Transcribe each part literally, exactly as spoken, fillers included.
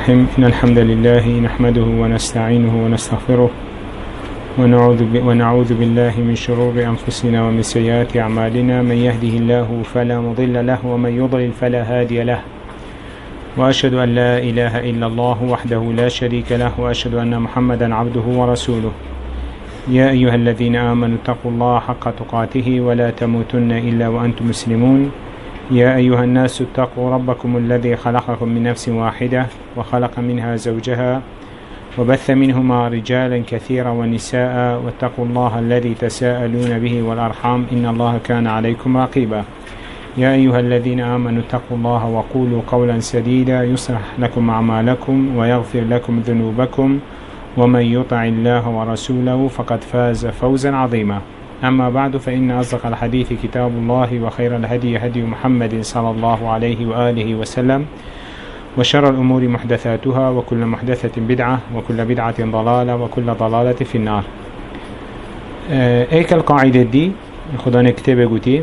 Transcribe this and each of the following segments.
الرحيم. إن الحمد لله نحمده ونستعينه ونستغفره ونعوذ, ونعوذ بالله من شرور أنفسنا ومن سيئات أعمالنا. من يهده الله فلا مضل له ومن يضلل فلا هادي له. وأشهد أن لا إله إلا الله وحده لا شريك له وأشهد أن محمدا عبده ورسوله. يا أيها الذين آمنوا اتقوا الله حق تقاته ولا تموتن إلا وأنتم مسلمون. يا أيها الناس اتقوا ربكم الذي خلقكم من نفس واحدة وخلق منها زوجها وبث منهما رجالا كثيرا ونساء واتقوا الله الذي تساءلون به والأرحام إن الله كان عليكم رقيبا. يا أيها الذين آمنوا اتقوا الله وقولوا قولا سديدا يصلح لكم أعمالكم ويغفر لكم ذنوبكم ومن يطع الله ورسوله فقد فاز فوزا عظيما. أما بعد فإن أصدق الحديث كتاب الله وخير الهدي هدي محمد صلى الله عليه وآله وسلم وشر الأمور محدثاتها وكل محدثة بدعة وكل بدعة ضلالة وكل ضلالة في النار. ايك القاعدة دي خدان كتابة قوتي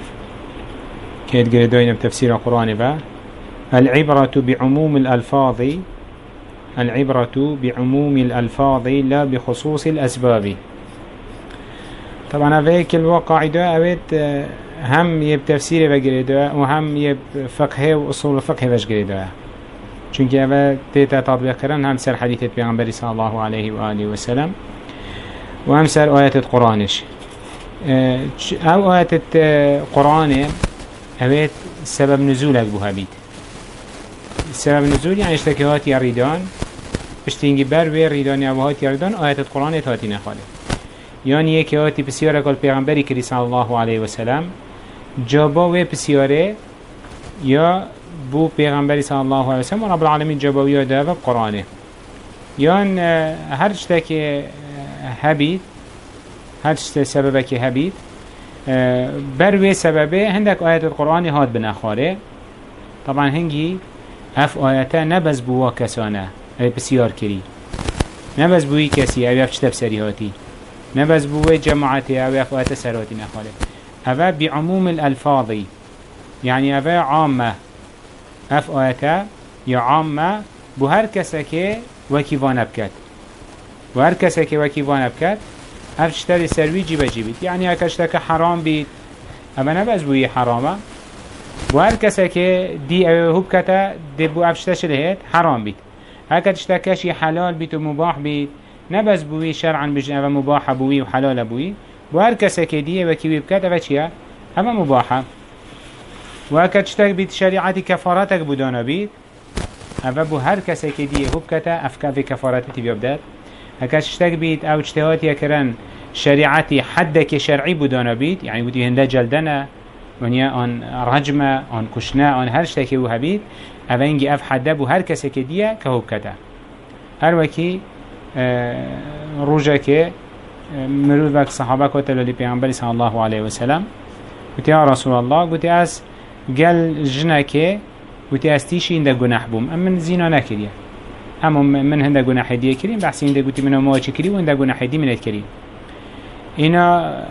كيت قردوين بتفسير القرآن با العبرة بعموم الألفاظ العبرة بعموم الألفاظ لا بخصوص الأسباب. طبعا هيك القاعدة أبيت هم يب تفسير وقردوها وهم يب فقه وأصول الفقه وقردوها چونك أبا تيتا تطبيق كرن هم سر حديثة بيغنبري صلى الله عليه وآله وسلم وهم سر آيات القرآنش. أو آيات القرآن أبيت سبب نزولك بها بيت. سبب نزول يعني اشتكيهات يريدان اشتينجي بر وير ريدان يابهات يريدان آيات القرآن تهاتي نخاله. يعني يكي آياتي بسيارة قال بيغنبري كري صلى الله عليه وسلم جابا وي بسيارة يا بو پیغمبری صلی الله علیه وسلم و رب العالمین جوابی داده قرآنه. یان هر چیزی که هبید هر چیزی سببی که هبید بر وی سببه هندک آیت القرآن هاد بنخاره. طبعا هنگی اف آیتا نبز بوا کسانه ای بسیار کری نبز بوی کسی او اف چتب سریحاتی نبز بوی جماعتی او اف آیت سراتی نخاره. اوه بعموم الالفاظی يعني اوه عامه اف آياتا يا عامة بو هر كسا كي وكيوان بكت و هر كسا كي وكيوان بكت اف اشتري سروي جيبه جيبت. يعني اكا اشتاك حرام بيت اما نبز بوي حرامه بو هر كسا كي دي هو بكتا دي بو اف اشتاش لهيت حرام بيت. اكا اشتاكشي حلال بيت و مباح بيت نبز بوي شرعا بجن اف مباح بوي و حلال بوي بو هر كسا كي دي وكيوي بكت اف چيا اما مباحة. وأكد تشتاك بيت شريعتي كفاراتك بدانا بيت أفا بو هر كسي كديه هو بكتا أفكا في كفاراتي بيبدأت. أكد تشتاك بيت أو اجتهاتي يكرن شريعتي حدك شرعي بدانا بيت يعني بودي هنده جلدنا ونيا أن رجمة أن كشنا أن هر شتاكي بو هبيت أفا إنجي أف حده بو هر كسي كديه كهو بكتا. هر وكي اه روجاكي مروفك صحابك وتلو لبيعنبالي صلى الله عليه وسلم قلت يا رسول الله قلت أس قال جناكي وتي استيشي انده گناح بوم اما من زينا نكريا اما من هنده گناح دي كريم بحسي انده قلت منه مواجه كريم وانده گناح دي منت كريم. انا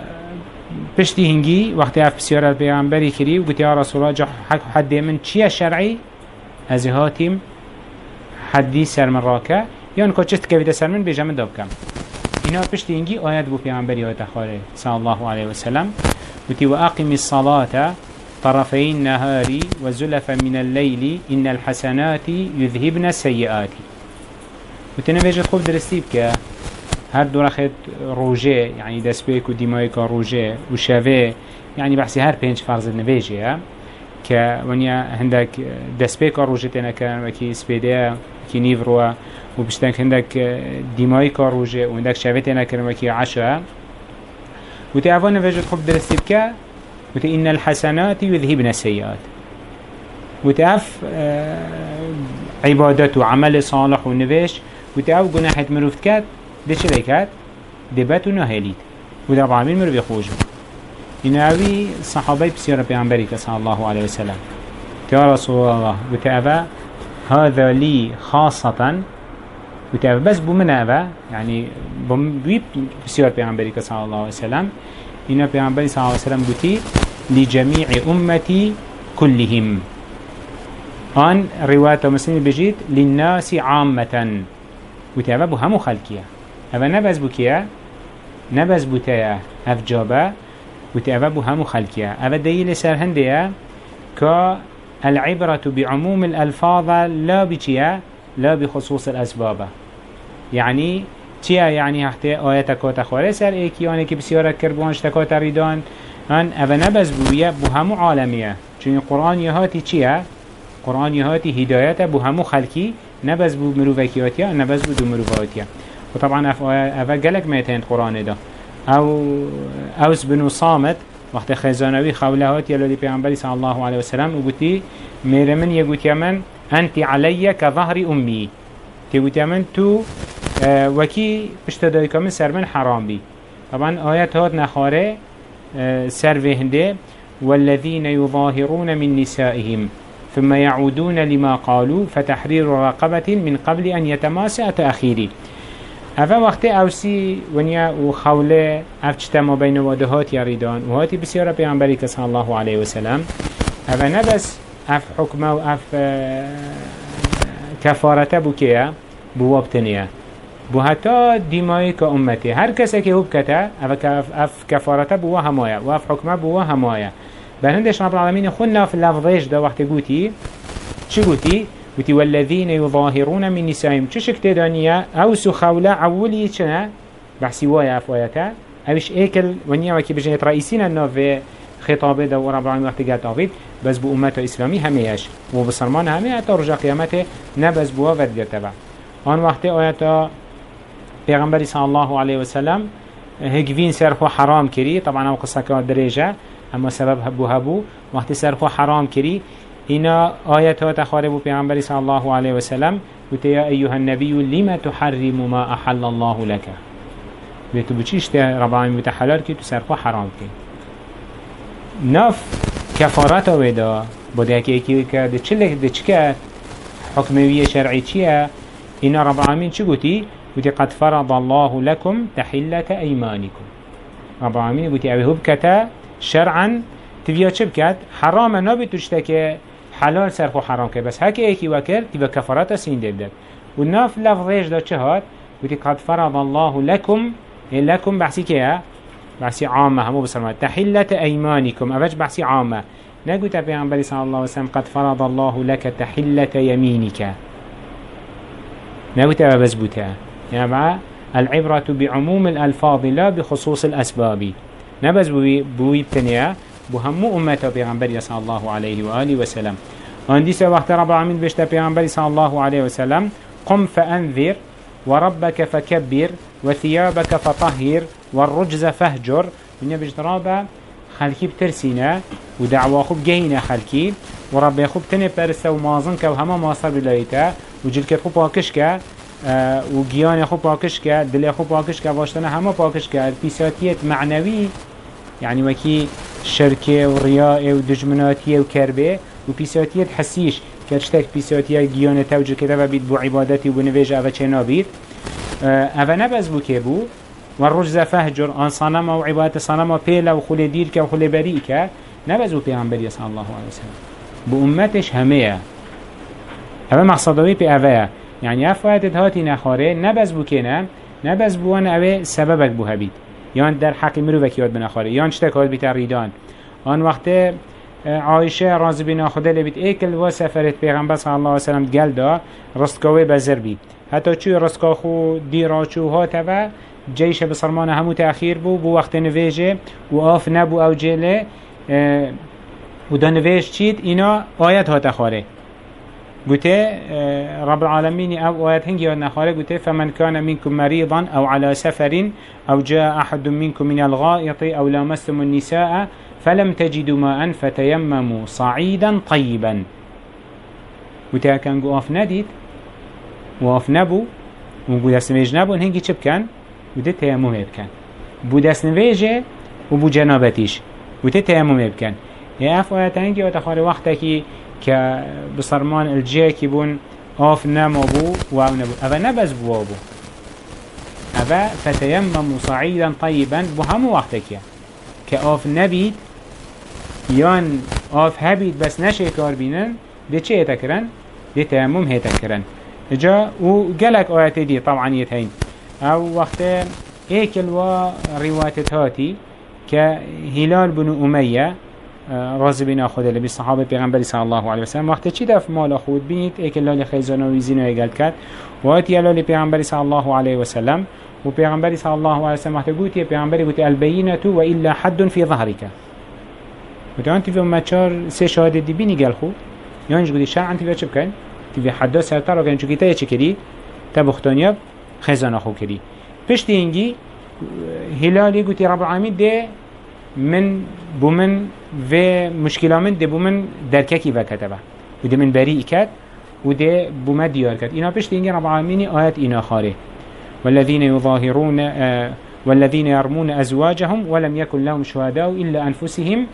پشتی هنگی وقتی اف بسیارت پیغمبری کری و قلت يا رسول الله جا حد من چیه شرعی از هاتیم حدی سر من راکه یا انکا چست که ویده سر من بیجا من داب کم. انا پشتی هنگی آیت بو پیغمبری آیت خاله صلی الله علیه وسلم قلت و اقیم الصلاة طرفي النهار وزلفا من الليل إن الحسنات يذهبن السيئات. وتنبيجت خوب درستي بك هر دور أخذ روجه يعني دسبيك وديمايك روجه وشافه يعني بحسي هر بينش فرض النبيجه ك ونيا عندك دسبيك روجه تنكن وكي سبيديا وكي نيفروا وبشتنك عندك ديمايك روجه وعندك شافه تنكن وكي عشاء. وتعرفون نبيجت خوب درستي بك وتي إن الحسنات يذهبن السيئات. وتعرف عبادات وعمل صالح ونفيش وتعرف جناحة مروفت كات ده شلي كات دبات ونهاليت وده بعمل مروف يخوجه. إن أبي صحابي بسيارة بيعنبري صلى الله عليه وسلم يا رسول الله وتعرف هذا لي خاصة وتعرف بس بمنا أبا يعني بم بسيارة بيعنبري صلى الله عليه وسلم إن بيعنبري صلى الله عليه وسلم قلتي لجميع أمتي كلهم آن رواية مسلم بجيت للناس عامة وتابع بو همو خلقية أفا نبز بو كيا نبز بو تايا أف جابا وتابع بو همو خلقية أفا دليل سر هندية كا العبرة بعموم الألفاظ لا بكيا لا بخصوص الأسباب يعني تيا يعني هحتي آياتك وتخواري سر ايكي يعني كي بسيارة كربوانش تكات ريدان ان أفا نبز بويا بو همو عالمية چون القرآن يهاتي تيا قرآن يهاتي هداية بو همو خلقي نبز بو مروفكياتيا نبز بو دو مروفاتيا وطبعا أفا قلق ميتين قرآن ده او اوس بنو صامت وقت خزانوي خولهات يلو پیغمبر صلى الله عليه وسلم وقتي مير من يقول من انت علي كظهر امي تقول من تو اه وكي بشتدايك من سر من حرام بي طبعا آيات هات نخاره اه سر وهنده والذين يظاهرون من نسائهم ثم يعودون لما قالوا فتحرير رقبة من قبل أن يتماسى تأخيري أفا وقت أوسي ونيا وخوله أفتشتما بين وادهات يريدان وهاتي بسيارة بيعنبريك صلى الله عليه وسلم أفا نبس أف حكمه وأف كفارته بكيه بوابتنيه بو حتى ديمائي كأمتي هر كسي كي هو بكتا أف كفارته بوا همايا وأف حكمه بوا همايا بلندش رب العالمين خلنا في اللفظيش ده وقت قوتي چه قوتي؟ قوتي والذين يظاهرون من نسائهم چه شكت دانية أو سخولة عولي چنا بحسي وايا أفواياتا أوش ايكل ونيا وكي بجنة رئيسين النوفي خطابه ده ورب العالمين وقت قلت آفيد بس بو أمته إسلامي هميش وبصرمان همي حتى رجع قيامته نبس بوا ودقت با آن وقت آياتا پیغمبر صلى الله عليه وسلم هكفين سرخو حرام كري طبعا او قصة كان درجة اما سبب هبو هبو وقت سرخو حرام كري إنا آياتها تخاربوا پیغمبر صلى الله عليه وسلم قلت يا أيها النبي لما تحرم ما أحل الله لك بيتو بچيش ده رب العالمين بتحلال كي تسرخو حرام كري ناف كفارته ودا بده هكي اكي ده چلك ده چكت حكموية شرعي چيه إنا رب العالمين چه قلتي قلت قد فرض الله لكم تحلة أيمانكم رب العالمين قلت أبي هبكتا شرعا تبيا شبكت حرام نبي تشتكي حلال سرخو حرام كي بس هكي ايكي وكر تبيا كفارات سين دبدت والناف لفظيش دا چهات قلت قد فرض الله لكم لكم بحسي كيها بحسي عامة همو بسرمان تحلة أيمانكم أفج بحسي عامة نقلت أبي عن صلى الله عليه وسلم قد فرض الله لك تحلة يمينك نقلت أبا بزبوتها يعني العبرة بعموم الألفاظ لا بخصوص الأسباب نبز بوي بتنيا بهمو أمته بيغنبري صلى الله عليه وآله وسلم وانديس وقت رب العالمين بيشتا بيغنبري صلى الله عليه وسلم قم فأنذر وربك فكبر وثيابك فطهر والرجز فهجر من يبجد رابع خلقي بترسينا ودعوة خوب جهينا خلقي ورب يخوب تني برسا ومازنك وهما ماصر بلايتا وجلك خوب واكشك اه و گیان خوب پاکش کرد دل خوب پاکش کرد واشتن همه پاکش کرد پیساتیت معنوی يعني وكي شركة ورياء ودجمناتية وكربة وبيساتية حسيش كرشتك بيساتية جيانة توجه كده بيت بو عبادتي ونفيج أفا چنا بيت أفا نبز بو كيبو والرجز فهجر عن صنما وعبادة صنما بيلا وخلي ديرك وخلي بريك نبز بو بيغنبري صلى الله عليه وسلم بو أمتش همية أفا مقصدوي بي أفا يعني أفواتت هاتي نخاره نبز بو كينا نبز بو أنا أوي سببك بو هبيت یان در حق مروفك یاد بنخواره یان چتک هاد بیت ریدان آن وقت عایشه راضی بنا خدا لبیت ایکل و سفرت پیغمبر صلی الله علیه وسلم گل دا رستگاوی بزر بی حتی چوی رستگا خو دیرا چو هاته و جیش بسرمان همو تأخیر بو بو وقت نویجه و آف نبو او جله و دا نویج چید اینا آیت هاته خواره قلت رب العالمين أو آيات هنجي ونخاري قلت فمن كان منكم مريضا أو على سفر أو جاء أحد منكم من الغائط أو لامستم النساء فلم تجدوا ماء فتيمموا صعيدا طيبا قلت كان قواف نديد وقاف نبو وقدس نفيج نبو هنجي چب كان قلت تيمم بكان بودس نفيجه وبو جنابتيش قلت تيمم بكان يا أف آيات هنجي ونخاري وقتك که بسرمان الجه کی بون آف نما بو و او نبو اوه نبز بو بو اوه فتیمم صعیدا طیبا بو همو وقت که که آف نبید یان آف هبید بس نشه کار بینن ده چه هتكرن؟ ده تيمم هتكرن جا وقالك آيات دي طبعا يتهين او وقت ايكل و روايات هاتي كهلال بن أمية رازي بن أخذ اللي بالصحابة بيغنبري صلى الله عليه وسلم وقت چي دف مال أخود بينيت ايك اللي خيزانه ويزينه يقال كات واتي اللي بيغنبري صلى الله عليه وسلم وبيغنبري صلى الله عليه وسلم وقت قوتي بيغنبري قوتي البينة وإلا حد في ظهرك قلت أنت في أمتشار سي شهادة دي بيني قال خو يانج قلت شرع أنت في أشب كان تبي حدا سرطار وكان شو كتاية چه كري تبختانياب خيزانه خو كري پشت اینگی هلالی گوتی رب العالمین ده من بومن و مشکلامن ده بومن درککی و کتبه و ده من بری کت و ده بومن دیار کت اینا پشت اینگی رب العالمین آیت اینا خاره والذین يظاهرون والذین يرمون أزواجهم ولم يكن لهم شهداء إلا أنفسهم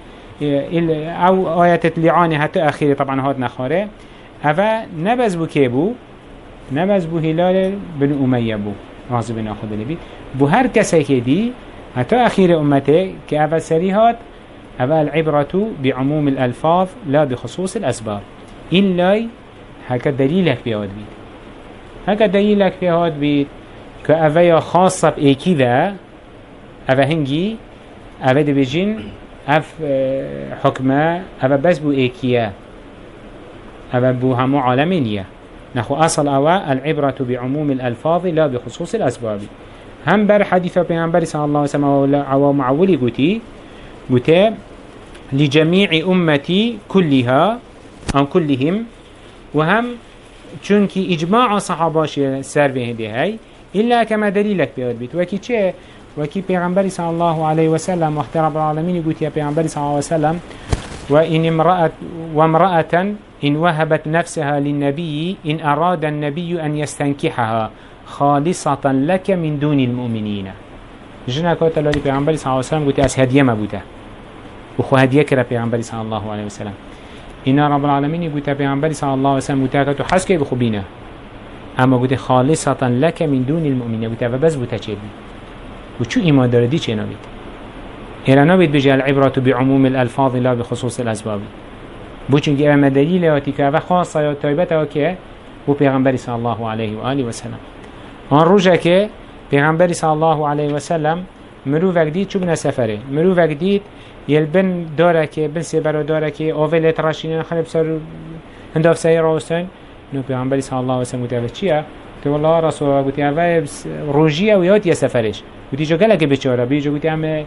او آیت اللعانه حتی اخیری طبعا هاد نخاره اوه نبز بو که بو نبز بو هلال بن امیه بو رازي بن أخذ اللي بيت بو هر كسي كدي حتى أخير أمته كأول سريهات أول العبرة بعموم الألفاظ لا بخصوص الأسباب إلا هكا دليلك بيهاد بيت هكا دليلك بيهاد بيت كأويا خاصة بإيكي ذا أوه هنجي أوه دي بجين أف حكمة أوه بس بو إيكيا أوه بو همو عالمينية نخو أصل أوا العبرة بعموم الألفاظ لا بخصوص الأسباب هم بر حديثة بيعنبر صلى الله عليه وسلم أو معولي قتي قتي لجميع أمتي كلها أو كلهم وهم چونك إجماع صحاباش سر به هاي إلا كما دليلك بياد بيت وكي چه وكي بيعنبر صلى الله عليه وسلم وقت رب العالمين قتي بيعنبر صلى الله عليه وسلم وإن امرأة وامرأة إن وهبت نفسها للنبي إن أراد النبي أن يستنكحها خالصة لك من دون المؤمنين جنا كوت الله بيعنبر صلى الله عليه وسلم قلت أس هدية مبوته وخو هدية كرا بيعنبر صلى الله عليه وسلم إن رب العالمين قلت بيعنبر صلى الله عليه وسلم قلت حسكي بخبينه أما قلت خالصة لك من دون المؤمنين قلت فبس بوتا وشو إيمان داردي چه نبيت إلا نبيت بجي العبرة بعموم الألفاظ لا بخصوص الأسباب بوچنگی اما دلیل آتی که اوه خاصه یا تایبت ها که بو پیغمبری صلی الله علیه و آله و سلم آن روژه که پیغمبری صلی الله علیه و سلم مرو وقدید چو بنا سفره مرو وقدید یل بن داره که بن سبرا داره که آویلت راشینه خلب سر هنداف سیر راستن نو پیغمبری صلی الله علیه و سلم گوتی اوه چیه؟ تو والله رسول الله گوتی اوه روژیه و یاد یه سفرش گوتی جا گلک بچاره بی جا گوتی همه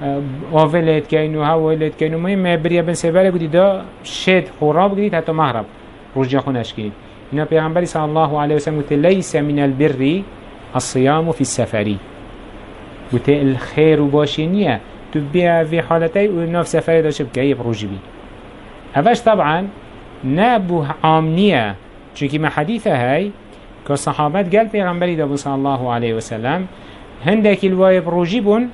آولت کینو هاولت کینو مهم بریا بن سبره گویی دا شد خراب گرید حتی مهرب رجع خونش گرید اینا پیامبری صلی الله علیه و سلم گفت لیس من البر الصيام في السفر گفت الخير و باشینیه تو بیا في حالتی و نف سفر داشته بکی بروجی بی اوش طبعا نبو عامنیه چونکی ما حدیثه های که صحابت قال پیغمبری دا صلی الله علیه و سلم هندك الواي بروجی بون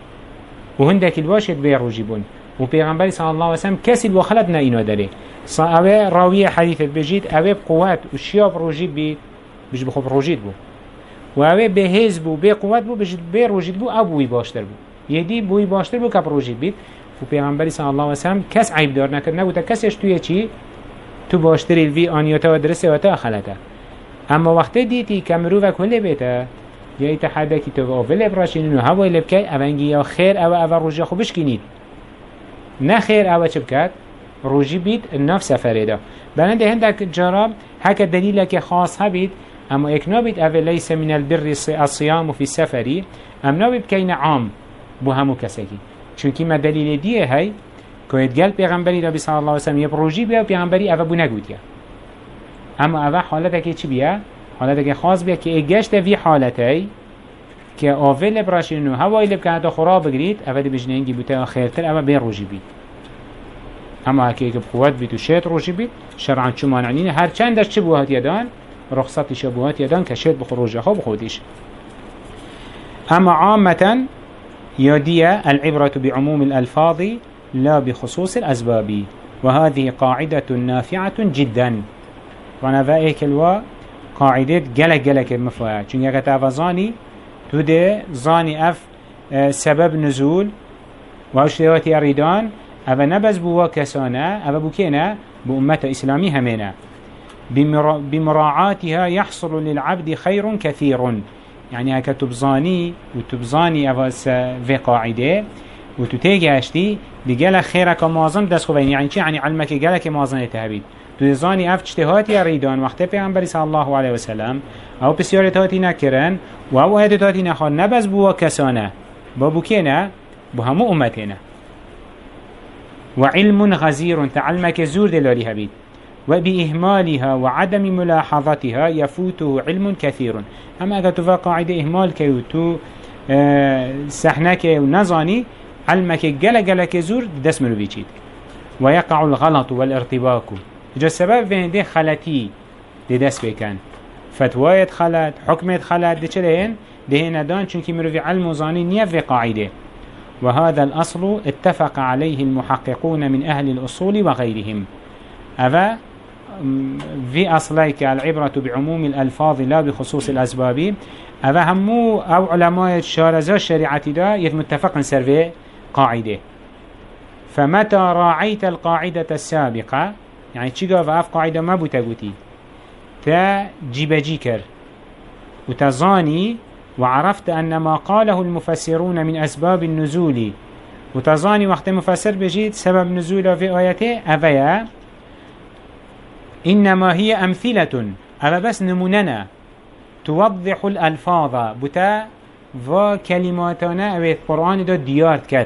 وهندك الواشد بيروجي بون وبيغمبري صلى الله عليه وسلم كسي الوخلتنا إنو داري صاوه راوية حديثة بجيد اوه بقوات وشياب روجيد بي بجي بخوب روجيد بو واوه بهز بو بقوات بو بجي بيروجيد بو او بوي باشتر بو يدي بوي باشتر بو كب روجيد بيت وبيغمبري صلى الله عليه وسلم كس عيب دار نكر نبو تا كسيش تويه چي تو باشتري الوي آنياتا و درسه و تا خلطه اما وقت ديتي كامرو و كله بيته یا اتحاده کی تو اول براشین و هوای لبکی اونگی یا خیر او او روزی خوبش کنید نه خیر او چه بکد روزی بید نفس سفره دا بلند هندک جراب هک دلیل که خاص هبید اما اکنا بید اول لیس من البر الصيام في السفر ام نبید کین عام بو همو کسی چونکی ما دلیل دیه هی که گل پیغمبری دا صلی الله علیه و سلم یه روزی بیا پیغمبری او بو نگودیا اما او حالت که چی بیا حالت که خاص بیا که اگشت وی حالتی که اول براشین و هوای لب که حتی خراب بگرید اول بجنه اینگی بوده خیرتر اما بین روژی بید اما اگه که بقوت بید و شید روژی بید شرعان چو مانعنین هر چندش چه بوهات یدان رخصتش بوهات یدان که شید بخور روژه خواب خودش اما عامتا يدي العبرة بعموم الألفاظ لا بخصوص الأسباب وهذه قاعدة نافعة جدا ونفائك الوا قاعدة جلك جلك المفاعل چون يكا تافزاني تو ده زاني اف سبب نزول وهوش دواتي الريدان اما نبز بوا كسانا اما بو كينا بأمة إسلامي همينة بمراعاتها يحصل للعبد خير كثير. يعني هكا تبزاني وتبزاني أفاس في قاعدة وتتيجي هشتي بقال خيرك مازن دست خوبين. يعني چي؟ يعني علمك قالك مازن يتهبيد تزاني اف اجتهاتي ريدان وقت پیغمبر صلى الله عليه وسلم او بسيارتاتي نكرن و او هدتاتي نخوان نبز بوا كسانه بابو كينا بهمو امتنا. وعلم غزير تعلمك زور دلالي هبيد وبإهمالها وعدم ملاحظتها يفوته علم كثير. اما اذا تفا قاعدة إهمال كي وتو اه سحنك ونظاني علمك جل جلك زور دس مروي چيد. ويقع الغلط والارتباك جو السبب فين دي خلطي دي دس بكن فتوايت خلط حكمت خلط دي چلين دي هنا دان چونكي مروي علم وظاني نية في قاعدة. وهذا الأصل اتفق عليه المحققون من أهل الأصول وغيرهم. أذا في أصليك العبرة بعموم الألفاظ لا بخصوص الأسباب. أذا همو أو علماء الشارزة الشريعة دا يتمتفق سرفي قاعدة. فمتى راعيت القاعدة السابقة يعني تشيغا فاف قاعدة ما بوتاقوتي تا جيبجي كر وتظاني وعرفت أن ما قاله المفسرون من أسباب النزول وتظاني وقت مفسر بجيت سبب نزول في آياته أفيا إنما هي أمثلة أفا بس نموننا توضح الألفاظ بتا وكلماتنا أو القرآن دا ديارت كت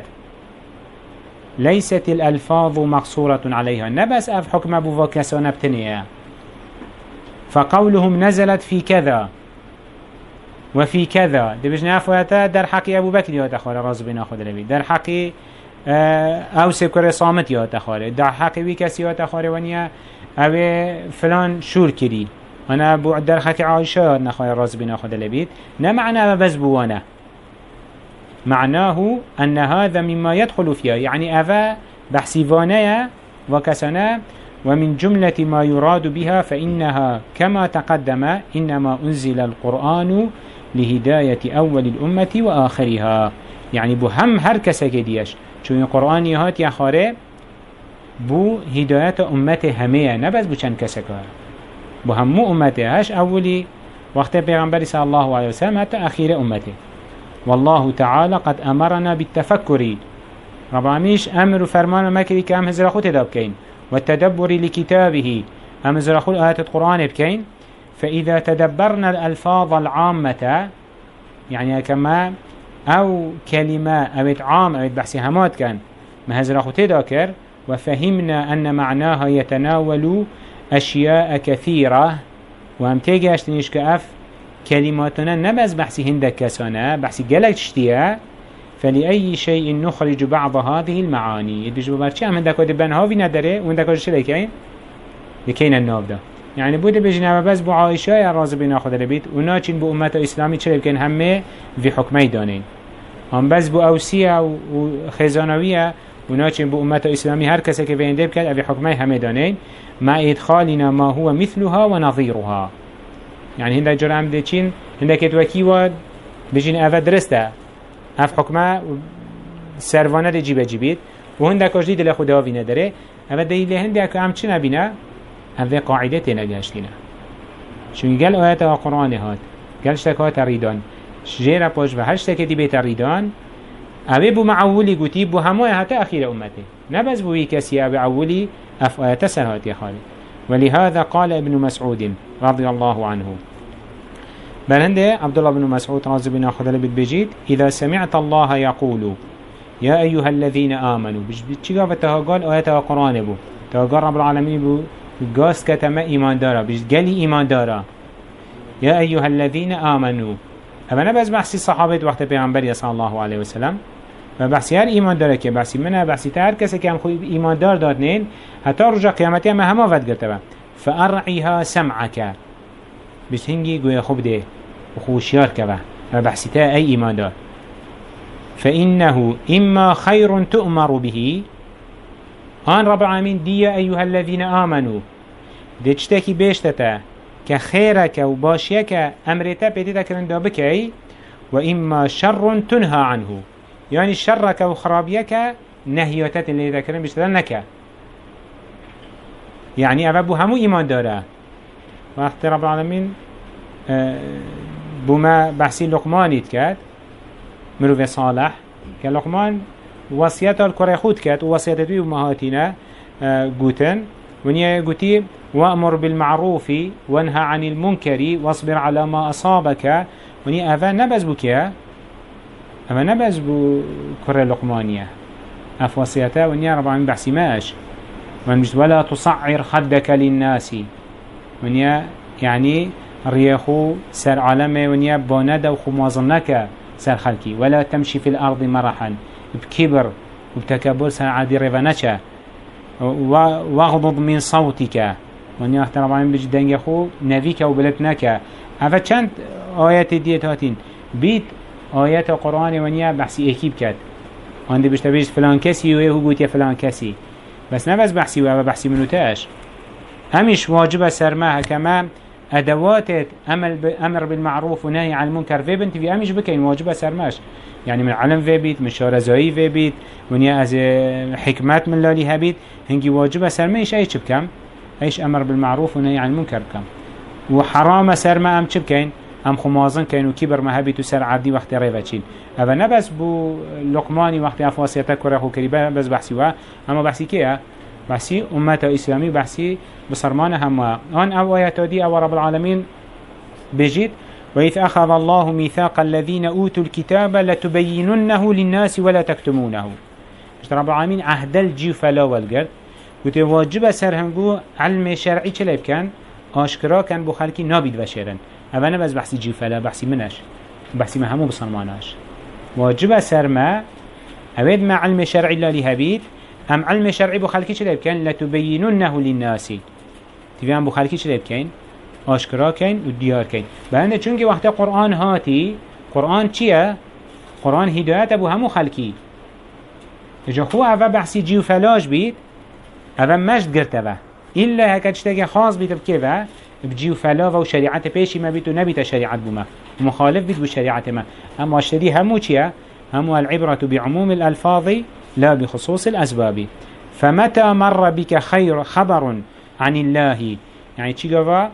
ليست الألفاظ مقصورة عليها نبس أف حكم بوا كسانا بتنيا. فقولهم نزلت في كذا وفي كذا دي بجنا أفواتا در حقي أبو بكر يا تخاري راز بنا خود لبي در حقي أو سكر صامت يا تخاري در حقي ويكس يا تخاري ونيا أو فلان شور كري أنا أبو در حقي عائشة نخاري راز بنا خود لبي نمعنى بس بوانا معناه أن هذا مما يدخل فيها يعني أفا بحسيفانيا وكسنا. ومن جملة ما يراد بها فإنها كما تقدم إنما أنزل القرآن لهداية أول الأمة وآخرها. يعني بهم هر كسا كديش چون القرآن يهات يخاره بو هداية أمته همية نبز بو چند كسا كار بهمو أمته هش أولي وقت پیغمبر صلى الله عليه وسلم حتى أخير أمته. والله تعالى قد أمرنا بالتفكر رب العالمين أمر فرمان مكري كأم هزر أخو تداب كين والتدبر لكتابه أم هزر أخو آيات القرآن بكين. فإذا تدبرنا الألفاظ العامة يعني كما أو كلمة أو عام أو بحث همات كان ما هزر أخو تداكر وفهمنا أن معناها يتناول أشياء كثيرة وهم تيجي أشتنيش كأف كلماتنا نبز بحثي هندك كسانا بحثي قلق تشتيا فلأي شيء نخرج بعض هذه المعاني يدوش ببارشي هم هندك ودبان هاوي نداره وهندك وجه لكين لكين الناب ده. يعني بود بجنابه بس بو عائشة يا رازب ناخد البيت وناچين بو أمة إسلامي چلي بكين همه في حكمي دانين هم بس بو أوسية وخزانوية وناچين بو أمة إسلامي هر كسا كفين دي بكين في حكمي همه دانين مع إدخالنا ما هو مثلها ونظيرها. يعني هنده جرى عمده چين هنده كتوكي واد بجين افا درسته اف حكمه سروانه ده جيبه جيبيت وهنده كاش دي دل خدا وينه داره افا دليل هنده که هم چه نبینه افا قاعده تينه گشتينه چون گل آيات قرآن هات گل شتكات ريدان شجيره پاش و هر شتكي دي بيت ريدان افا بو معولي قوتي بو همه حتى اخير امته نبز بو يكسي افا عولي اف آيات سرهات يا خالي. ولهذا قال ابن مسعود رضي الله عنه بلنده عبد الله بن مسعود رضي بنا خدل بيت إذا سمعت الله يقول يا أيها الذين آمنوا بيجي قال قال آيات القرآن بو تقال رب العالمين بو قاس كتما إيمان دارا بيجي قالي إيمان دارا يا أيها الذين آمنوا أبنا بس بحثي صحابة وقت پیغمبر صلى الله عليه وسلم و بحثی هر ایمان داره که بحثی منه بحثی تا هر کسی که هم خوی ایمان دار داد نین حتی رجا قیامتی هم همه ود گرته با فأرعیها سمعک بس هنگی گویا خوب ده و خوشیار که با و بحثی تا ای ایمان دار فإنه إما خير تؤمر به آن رب العالمين دي أيها الذين آمنوا ديشتكي بيشتتا كخيرك وباشيك أمرتا بيتتا كرندا بكي وإما شر تنهى عنه يعني شرك وخرابيك نهيوتات اللي ذكرن بيشتتا نكا يعني أبو همو إيمان داره وقت رب العالمين بما بحثي لقماني تكاد مروف صالح كلقمان وصيته الكرة خود كات ووصيته بي ومهاتنا قوتن ونيا قوتي وأمر بالمعروف وانهى عن المنكر واصبر على ما أصابك ونيا أفا نبز بكيا أفا نبز بو كرة لقمانية أف وصيته ونيا رب العالمين بحثي ماش ولا تصعر خدك للناس ونيا يعني ريخو سر عالمه ونيا باند وخمازنك سر خلقي ولا تمشي في الأرض مرحا بكبر وبتكبر سر عادي ريفانشا واغضض من صوتك ونيا اختر ربعين بجدن يخو نبيك وبلتنك هذا چند آيات ديت هاتين بيت آيات القرآن ونيا بحثي اكيب كات عندي بشتبيش فلان كسي ويهو قوت يا فلان كسي بس نبس بحثي وهذا بحثي منو تاش همش واجب سرماها كما أدوات أمر بالمعروف ونهي عن المنكر في بنت في أمش بكين واجب سرماش يعني من علم في بيت من شارزائي في بيت ونيا از حكمات من لالي هبيت هنجي واجب سرماش أيش بكم أيش أمر بالمعروف ونهي عن المنكر بكم وحرام سرما أم بكين أم خمازن كانوا كبر ما هبيت وسر عردي وقت ريفتشين هذا نبس بو لقماني وقت أفواسيتك ورخو كريبا بس بحثي وا أما بحثي كيه بحثي أمة إسلامي بحثي بصرمانة هما هون أو آيات دي أو رب العالمين بجد وإذ أخذ الله ميثاق الذين أوتوا الكتاب لتبيننه للناس ولا تكتمونه مش رب العالمين عهد الجيو فلا والقرد وتواجب سرهنگو علم شرعي چلب كان آشكرا كان بو خلقي نابد بشيرن أولا بس بحثي جيو فلا بحثي منش بحثي ما همو بصرماناش واجب سرما أود ما علم شرعي اللي هبيت هم علم شرعي بو خلقي چلب كان لتبيننه للناس تبيان بو خلقي چلب كان آشکرا کن و دیار کن بلنده چونکه وقت قرآن هاتی قرآن چیه؟ قرآن هدایت ابو همو خلکی اجا خو اوه بحثی جیو فلاش بید اوه مجد گرته و ایلا هکتشتاگه خاص بید بکه و بجیو فلا و شریعت پیشی ما بید و نبیت شریعت بو ما مخالف بید بو شریعت ما اما اشتدی همو چیه؟ همو العبرة بعموم الالفاظ لا بخصوص الاسباب فمتى مر بك خير خبر عن الله يعني چی گوه؟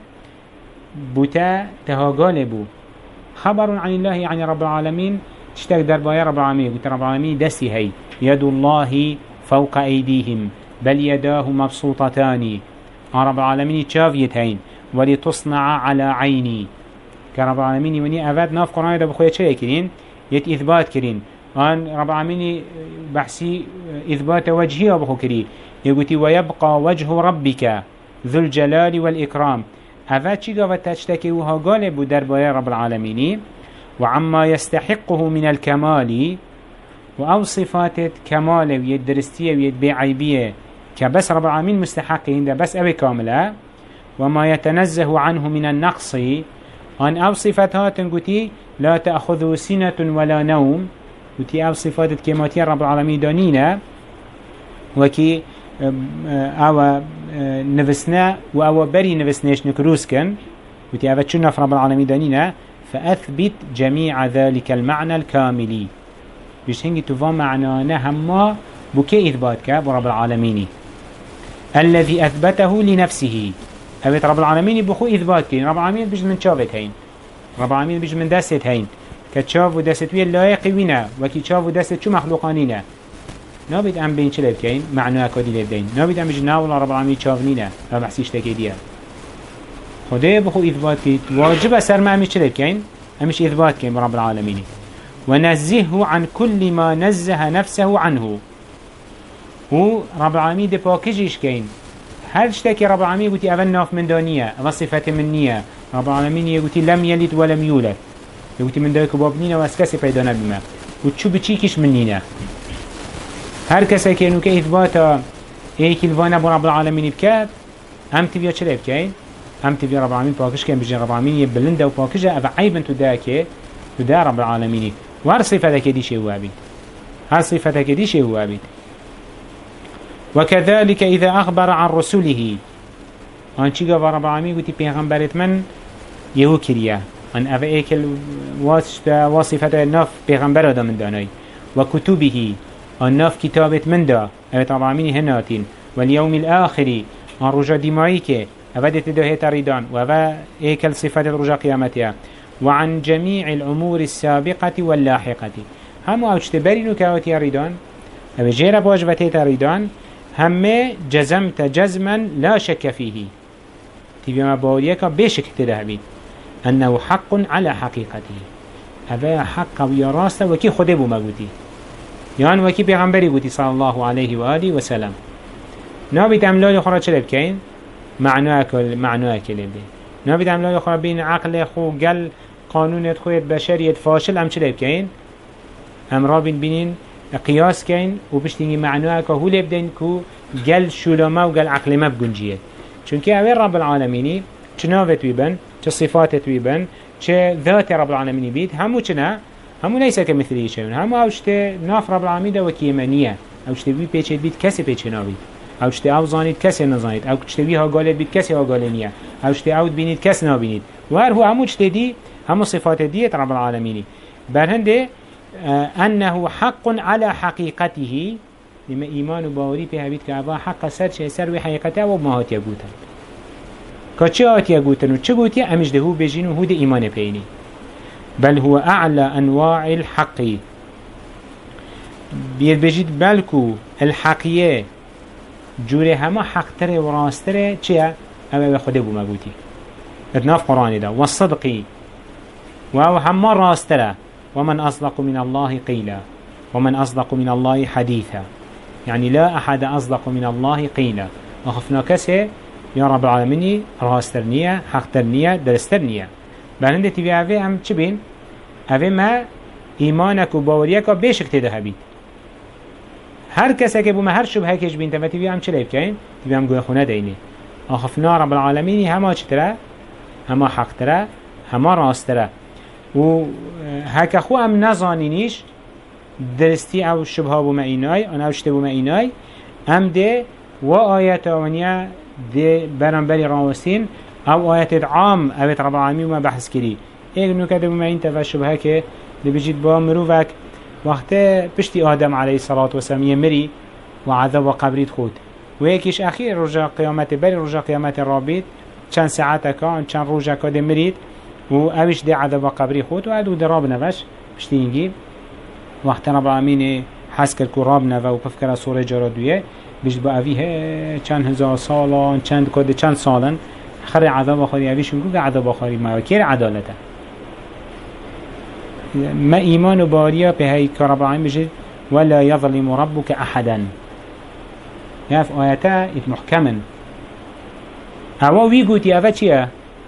بوتا تهاجال بو خبر عن الله يعني رب العالمين تشتاق دربايا رب العالمين بوتا رب العالمين دسي هي يد الله فوق أيديهم بل يداه مبسوطتان رب العالمين تشافيت هين ولتصنع على عيني كرب العالمين وني أفاد ناف قرآن ده بخويا شيء كرين يت إثبات كرين أن رب العالمين بحسي إثبات وجهه وبخو كرين يقولي ويبقى وجه ربك ذو الجلال والإكرام هذا چی گفت تشتكي وها قالب دربايا رب العالمين وعما يستحقه من الكمال وأو صفات كمال ويد درستية ويد بعيبية كبس رب العالمين مستحقين ده بس أبي كاملة وما يتنزه عنه من النقص أن أو صفاتها تنقتي لا تأخذ سنة ولا نوم وتي أو صفات كماتية رب العالمين دانينا وكي او نفسنا و او بري نفسناش نكروس كن وتي اوه چون رب العالمين دانينا فأثبت جميع ذلك المعنى الكاملي بيش هنگي تفا معنانا هما بكي إثباتك برب العالمين الذي أثبته لنفسه أبيت رب العالمين بخو إثباتك رب العالمين بيش من شافت هين رب العالمين بيش من دست هين كتشاف ودست ويا لايق وينا وكي تشاف ودست شو مخلوقانينا نابد ام بين چلب كين معناه كودي لبدين نابد ام جنا ولا رب العالمين چاونينا ما بحثيش تكيديه خدای بخو اثبات كي واجب اثر ما امش چلب كين امش اثبات كين رب العالمين ونزهه عن كل ما نزه نفسه عنه هو رب العالمين دي باكيجيش كين هل اشتكي رب العالمين قلتي اول ناف من دانيه وصفه منيه رب العالمين يقولي لم يلد ولم يولد يقولي من دايك بابنينا واسكسي پیدا نبيما وچو بچيكش منينا هر کسی که نوکه اثباتا ایکی الوانا با رب العالمین بکرد هم تبیا چرا بکین؟ هم تبیا رب العالمین پاکش کن بجن رب العالمین یه بلنده و پاکشه او عیبن تو ده که تو ده رب العالمینی و هر صفته که دیشه هو بید هر صفته که دیشه هو بید وكذلك إذا أخبر عن رسوله أن چیگا و رب العالمین گوتی پیغمبرت من یهو کریه أن او ایکل واصفته ناف پیغمبر دا من دانای و کتوبه الناف كتابت من دا أبت رب العالمين هناتين واليوم الآخر آن رجا ديمائي كي أفدت ده تريدان وأفا إيكل صفات رجا قيامتها وعن جميع الأمور السابقة واللاحقة هم أوجتبرين كاوتي ريدان أبي جير بواجبتي تريدان هم جزمت جزما لا شك فيه تبي ما باوريك بشك تدهبين أنه حق على حقيقته هذا حق ويا راسته وكي خده بو مغوتي يعني وكي بيغمبري بوتي صلى الله عليه وآله وسلم نابد أملال خورا چلي بكين معناه كل معناه كلي بين نابد أملال خورا بين عقل خو قل قانون خويت بشرية فاشل أم چلي بكين أم رابين بينين قياس كين وبشتيني معناه كهو لبدين كو قل شلما وقل عقل ما بقنجيه چونك أول رب العالمين چناوت بيبن چه صفات بيبن چه ذات رب العالمين بيت همو چنا همو ليس كمثله شيء همو اوشت ناف رب العالمين ده وكيمانية اوشت بي بيچه بيت كسي بيچه نابيت اوشت او زانيت كسي نزانيت اوشت بي ها قالت بيت كسي ها قالنية اوشت او بينيت كس نابينيت وهر هو همو چت دي همو صفات ديت رب العالمين برهنده آه أنه حق على حقيقته لما إيمان وباوري بها بيت كعبا حق سر شيء سر وحقيقته ومهات يقوتن كاتشي هات يقوتن وچه قوتي أمش دهو بجين وهو ده إيمان بيني بل هو أعلى أنواع الحق بيد بجيد بلكو الحقية جوري هما حق تري وراس تري چه أما بخده بو مقوتي اتناف قرآن ده والصدقي وهو هما راس تري ومن أصدق من الله قيلا ومن أصدق من الله حديثا يعني لا أحد أصدق من الله قيلا أخفنا كسي يا رب العالمين راسترنية حقترنية درسترنية بلنده تبي أفي هم چه بين أفي ما إيمانك وباوريك بيشك تده بيت هر کسی که بو ما هر شبهه کش بین تبا تبی هم چه لیب کن؟ تبی هم گوه خونه دینه آخفنا رب العالمینی همه چه تره؟ همه حق تره همه راست تره و هکا خو هم نزانینیش درستی او شبهه بو ما اینای آن او شته بو ما اینای هم ده و آیت آونیه ده برنبری راوستین او آیت عام اویت رب العالمین ما بحث کری ایک نوکده بو ما این تبا شبهه که ده بجید با مروفک وقت بشتي آدم عليه الصلاة والسلام يمري وعذاب قبريت خود ويكيش أخير رجاء قيامته بري رجاء قيامته رابط چند ساعتك كان چند رجاء كده مريد وأوش دي عذاب قبري خود وعدو دراب نفش بشتي ينجيب وقت رب العالمين حس كر كراب نفا وبفكر سورة جرادوية بيش بأويه چند هزار سالان چند كده چند سالان خري عذاب خاري أويش نقول عذاب خاري ما كير عدالته ما إيمان باريا بهاي كرب العالمين بجد ولا يظلم ربك أحدا ياف آياتا اتمحكما أو ويقوتي أفا چيا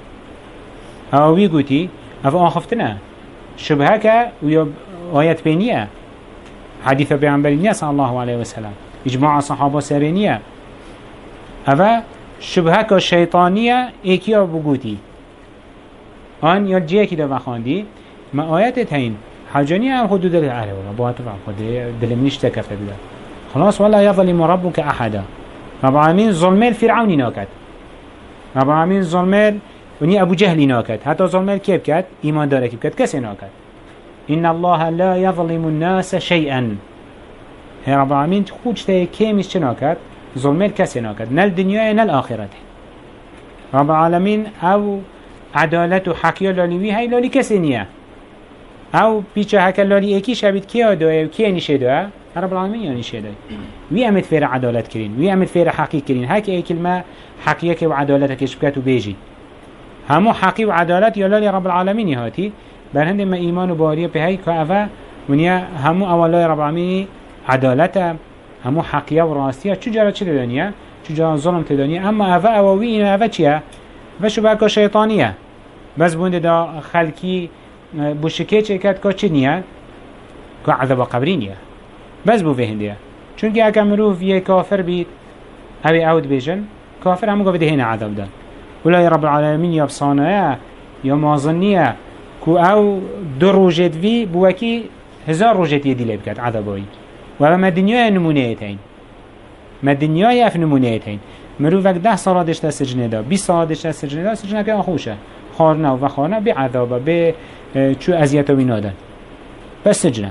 أو ويقوتي أفا آخفتنا شبهك ويا آيات بينية حديث بيعنبالينية صلى الله عليه وسلم إجماع صحابة سرينية أفا شبهك الشيطانية إيكيا بقوتي آن يرجيك دا بخاندي ما آيات هين حاجانية هم خدو دل عليه والله بوها تفعل خد دل منيش تكفت له خلاص ولا يظلم ربك أحدا رب العالمين ظلميل فرعوني ناكت رب العالمين ظلميل وني أبو جهل ناكت حتى ظلميل كيف كت إيمان داره كيف كت كسي ناكت إن الله لا يظلم الناس شيئا هي رب العالمين خوجته كيمش چناكت ظلميل كسي ناكت نال دنيا نال آخرت رب العالمين أو عدالة حقيا لاليوي هاي لالي كسي نيه او پیچه هکر لالی اکی شبید کیا دوه و کیا نیشه دوه رب العالمین یا نیشه دوه وی امد فیر عدالت کرین وی امد فیر حقیق کرین هک ای کلمه حقیقه که و عدالت کشبکت و بیجی همو حقی و عدالت یا لالی رب العالمین هاتی بر هنده ما ایمان و باریه به هی که اوه ونیا همو اولای رب العالمین عدالت همو حقیه و راستیه چجارا چه دانیه چجارا ظلم تدانیه اما اوه اووی اینو اوه چیه و شبکه شیطانیه بس بونده دا خلکی بوشکه چه کد که چه نیه؟ که عذاب قبری نیه بس بو فهنده چونکه اگه مروف یه کافر بید اوی عود بیجن کافر همو گفته هنه عذاب دن ولی رب العالمین یا بصانه یا مازنیه که او دو روجت وی بوکی هزار روجت یه دیله بکد عذابایی و ما دنیای نمونه تین ما دنیای اف نمونه تین مروف اگه ده ساله دشته سجنه دا بیست ساله دشته سجنه دا سجنه که آخوشه خارنه و خارنه بی عذابه بی چو ازیت و بینادن بس سجنه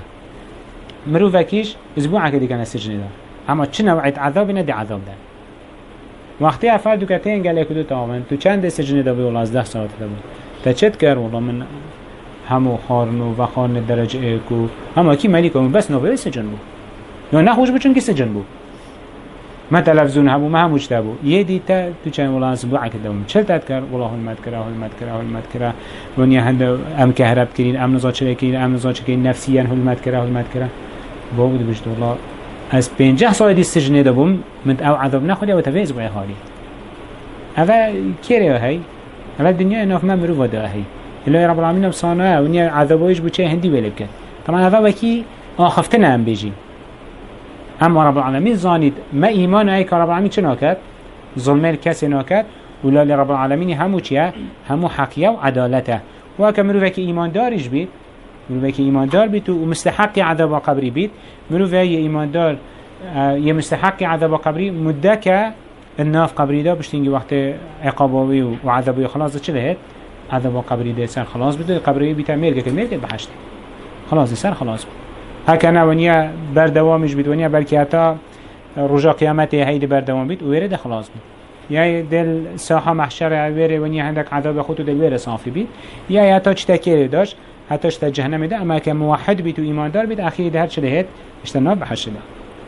مروفکیش اسبوعه که دیگه سجنه ده اما چه نوعیت عذاب نده عذاب ده وقتی افراد دو کتین گله کدو تمام تو چند سجن دا بود از ده ساعت دا بود تا چت کرد والله من همو خارنو و خارن درجه ایکو همه کی ملی کنم بس نوبه سجن بود یا نه خوش بچون که سجن بود ما تلفزیون همو ما هموش تا بود یه دیتا تو چند والله از بوعه کدوم چل تد کرد والله هلمت کرد هلمت کرد هلمت کرد ونیا هند ام کهرب کرین ام نزاچ کرین ام نزاچ کرین نفسیا هلمت کرد هلمت کرد بود بجد والله از پنجاه سال دی سجن دا بوم من او عذاب نخوری و تفیز بای حالی اول کیره هی اول دنیا ناف ما مرو ودا هی الله رب العالمین بصانه و نیا عذابایش بو چه هندی ولی بکن طبعا اول وکی آخفتنه هم بیجی اما رب العالمین زانید ما ایمان ای که رب العالمین چه ناکد ظلمه کسی ناکد ولا رب العالمین همو چیه همو حقیه و عدالته و اکه مرو وکی ایمان داریش بید مرو وکی ایمان دار بید و مستحق عذاب قبری بید مرو وکی ایمان دار یه مستحق عذاب قبری مده که الناف قبری دا بشتینگی وقت عقاباوی و عذابی خلاص چه لهت عذاب قبری ده سر خلاص بده قبری بیتا میرگه که میرگه بحشت خلاص سر خلاص بده هکنه ونیا بردوامش بید ونیا بلکه حتی رجا قیامت هیده بردوام بید و ویره ده خلاص بید یا دل ساحه محشر ویره ونیا هندک عذاب خود دل ویره صافی بید یا حتی چه تکیره داشت حتی چه جهنم ده اما که موحد بید و ایماندار بید اخیر ده هر چه لهت اشتناب بحشت ده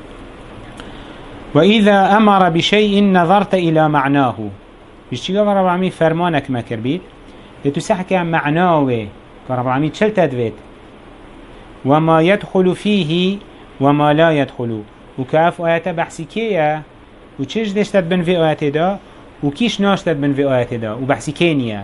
وإذا أمر بشيء نظرت إلى معناه بيشتي رب العالمين فرمانك ما كربيت لتسحك معناه رب العالمين شل تدويت وما يدخل فيه وما لا يدخل وكاف آيات بحثيكية وچش دشتت بن في آيات دا وكيش ناشتت بن في آيات دا وبحثيكينية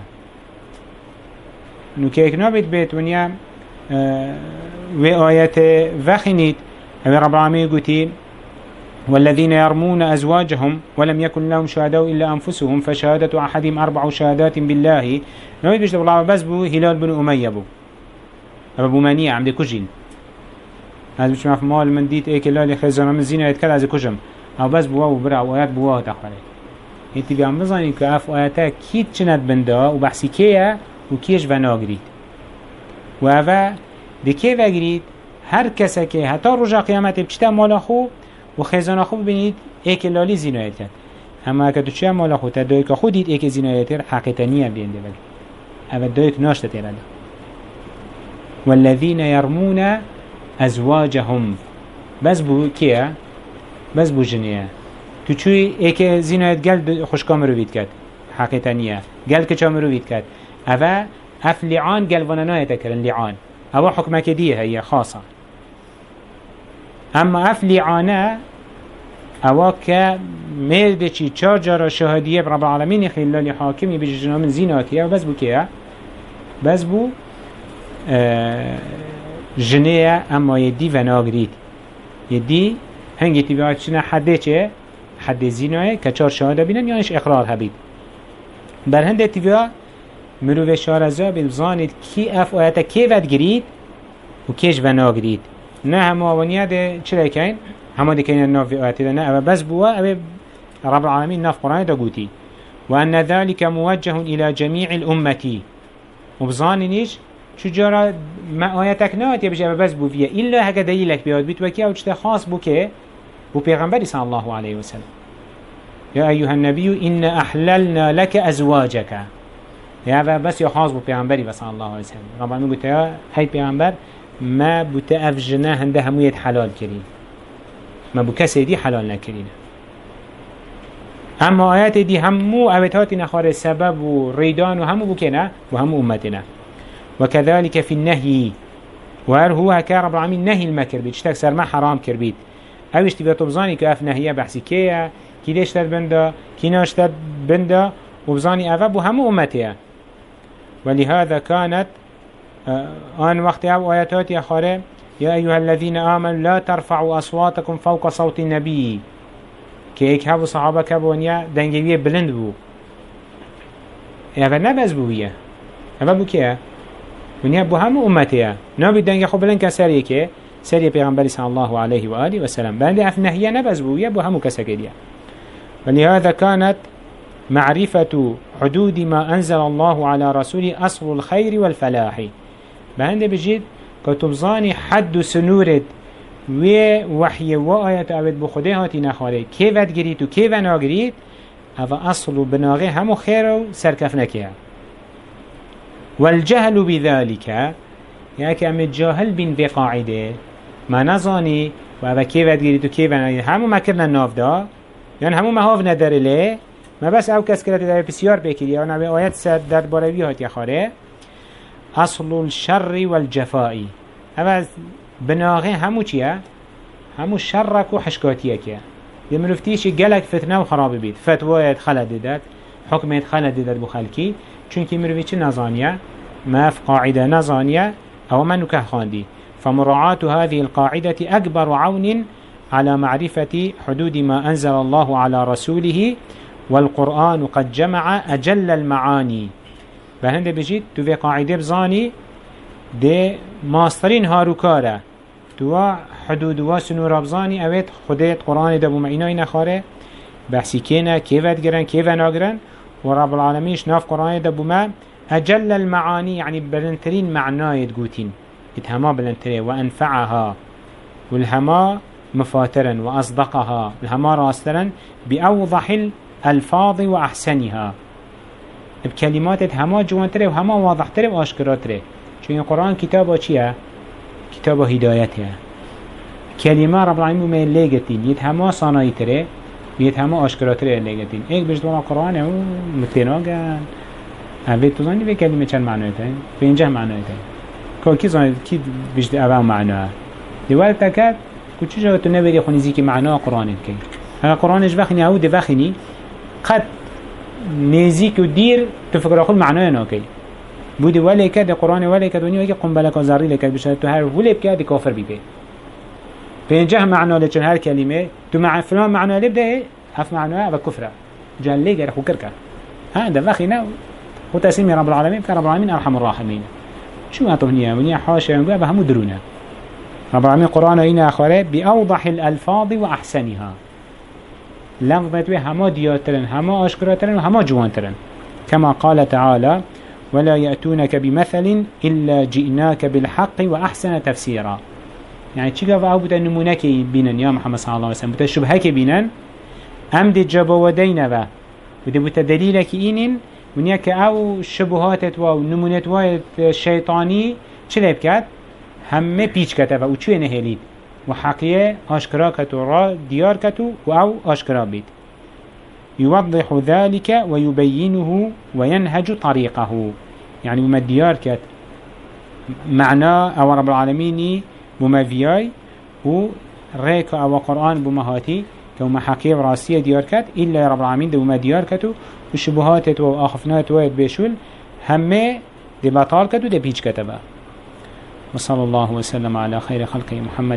نوكيك نابت بيت ونيا اه وآيات وخنيت رب العالمين قلتي والذين يرمون أزواجهم ولم يكن لهم شهداء إلا أنفسهم فشهادة أحدهم أربع شهادات بالله نويت بيشت الله بس بو هلال بن أمية بو أبو منيع عمد كجين هذا بيش معف مال من ديت ايك اللي خزانا من زينة يتكال هذا كجم أو بس بواه وبرع وآيات بواه تخبره انتي بيعم بظانين كأف آياتا كيت چند بنده وبحثي كيه وكيش وناغريد وهذا دي كيه وغريد هر كسا كيه حتى رجا قيامته بچتا مالا خو و خزانه خوب ببینید ایک لالی زینایت کرد اما اگه تو چه مال خود دایک خود دید ایک زینایت کرد حقیقتنی هم بینده ولی اما دایک ناشته تیرده والذین یرمون ازواجهم بس بو کیه؟ بس بو جنیه تو چوی ایک زینایت گل خوشکا مروید کرد حقیقتنیه گل که چا مروید کرد اما اف لعان گل ونانایت کرن لعان اما حکمه که دیه هی خاصه اما اف لعانه اوا که مرد چی چار جارا شهادیه رب العالمین خیلالی حاکمی بجنا من زیناتیه و بس بو که بس بو جنیه اما یدی و ناگرید یدی هنگی تیبیات چنه حده چه حد زینایه که چار شهاده بینن یعنیش اقرار هبید بر هنده تیبیات مروف شارزا بزانید کی اف آیتا کی ود گرید و کیش و ناگرید نه همه آوانیه ده چرا کن؟ همه ده کنید ناف آیاتی ده نه او بس بوا او رب العالمین ناف قرآن ده گوتی و ان ذلك موجه الى جميع الامتی و بزانینیش چجارا ما آیتک نهات یا بشه او بس بویه الا هکا دلیلک بیاد بیت وکی او چطه خاص بو که بو پیغمبری صلی الله علیه وسلم یا ایوها النبی ان احللنا لك ازواجك یا بس یا خاص بو پیغمبری صلی الله علیه وسلم رب العالمین گوته یا هی پیغمبر ما بتأف جناه هنده هموية حلال كرين ما بكسي دي حلال نكرين اما آيات دي همو اوتهات نخار سبب و ريدان و همو بكنا و همو امتنا وكذلك في النهي وهر هو هكا رب العالمين نهي المكر بيت اشتاك سر ما حرام كر بيت او اشتبه طبزاني كأف نهيه بحثي كيه كي ديش تد بنده كي ناش تد بنده وبزاني اوه بو همو امتها ولهذا كانت آن وقت او آياتات يا خاره يا أيها الذين آمنوا لا ترفعوا أصواتكم فوق صوت النبي كي ايك هاو صحابة كابونيا دنگوية بلند بو ايها نبز بوية ايها بو كيه ونيا بو همو امتها نابي دنگ خو بلند كساريه كيه ساريه پیغمبر صلى الله عليه وآله وسلم بلند اف نهيه نبز بوية بو همو كساكدية ولهذا كانت معرفة حدود ما أنزل الله على رسوله أصل الخير والفلاح بهنده بجید که تبزانی حد و سنورد و وحی و آیت اوید بخوده هاتی نخواره که ود گرید و که و ناگرید هذا أصل بناغي همو خير وسركفنكيها. والجهل بذلك يعني أم الجاهل بين بقاعدة ما نظاني وهذا كيف تقولي كيف أنا همو ما كرنا الناف دا يعني همو ما هاف ندر ليه ما بس أو كس كرت ده بسيار بكري أنا بآيات سر در باربيهات يا خاره. أصل الشر والجفاء أما بناغي همو چيه همو شرك وحشكاتيه كيه يملفتيش جلك فتنة وخراب بيت فتوى خلد داد حكم خلد داد بخلكي چونكي مروفيش نظانية ما في قاعدة نظانية أو ما نكه خاندي. فمراعاة هذه القاعدة أكبر عون على معرفة حدود ما أنزل الله على رسوله والقرآن قد جمع أجل المعاني. بهند بجيت تو في قاعدة بزاني دي ماسترين هاروكارا تو حدود واسنو رابزاني اوید خودت قرآن دبو معینای نخاره بحثی کینا کیفت گرن کیفت ناگرن و رب العالمینش ناف قرآن دبو ما أجل المعاني يعني بلنترين معناه تقوتين اتهما بلنترين وأنفعها والهما مفاترا وأصدقها الهما راسترا بأوضح الألفاظ وأحسنها بكلمات هما جوانتري وهما واضحتري وأشكراتري چون القرآن كتابه چيه؟ كتابه هدايتها كلمة رب العالمين ما لقتين يتهما صنايتري ويتهما أشكراتري لقتين ايك بجد والله القرآن متناغن اوه تو زنی به کلمه چند معنی تایی؟ به اینجا معنی تایی که کی زنی کی بجد اوه معنی دیوال تکد که چجا تو نبری خونیزی که معنی قرآنت کی اگه قرآنش بخینی او دی بخینی قد نزیک و دیر تو فکر آخول معنی ناکی بودی ولی کد قرآن ولی کد ونیا که قنبله کازاری لکد بشه تو هر ولی بکد کافر بیده به اینجا معنی لچن هر کلمه تو مع فلان معنی لبده اف معنی اوه کفره جان لیگر خو کرکه ها ده بخینه وتسمي رب العالمين كرب العالمين أرحم الراحمين شو ما طبنيه ونيا حاشا ينقوا بهم درونا رب العالمين قرآن إنا أخره بأوضح الألفاظ وأحسنها لفظت هما دياترن هما أشكراترن وهما جوانترن كما قال تعالى ولا يأتونك بمثل إلا جئناك بالحق وأحسن تفسيرا يعني چيكا فأو بتا نمونك بينن يا محمد صلى الله عليه وسلم بتا شبهك بينن أمد الجبودين با بتا بتا دليلك إينين ونیا که او شبهاتت و نمونت و شیطانی چه بکد همه پیچ کده و او چوی نهلید و حقیه آشکرا کتو را دیار کتو و او آشکرا بید يوضح ذلك ويبينه وينهج طريقه يعني وما ديار كت معنى او رب العالمين وما فياي و ريك او قرآن بمهاتي كوما حقيق راسية ديار كت إلا رب العالمين دو ما ديار كتو وشبهاتت و آخفنات ويد بيشول همه دي بطال كتو دي بيج كتبه وصلى الله وسلم على خير خلقه محمد